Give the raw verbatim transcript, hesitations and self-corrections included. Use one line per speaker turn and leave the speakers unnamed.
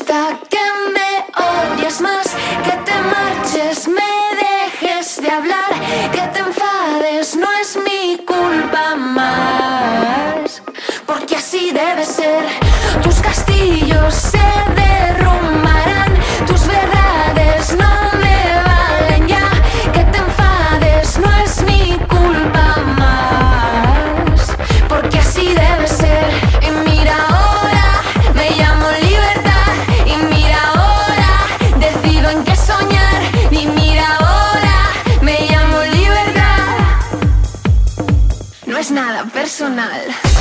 gusta que me odies más, que te marches, me dejes de hablar, que te enfades, no es mi culpa más, porque así debe ser. Tus castillos se derrumbarán, tus verdades no me valen ya, que te enfades, no es mi culpa más, porque así debe ser. Y mira ahora, me llamo libertad, y mira ahora, decido en qué soñar, y mira ahora, me llamo libertad. No es nada personal.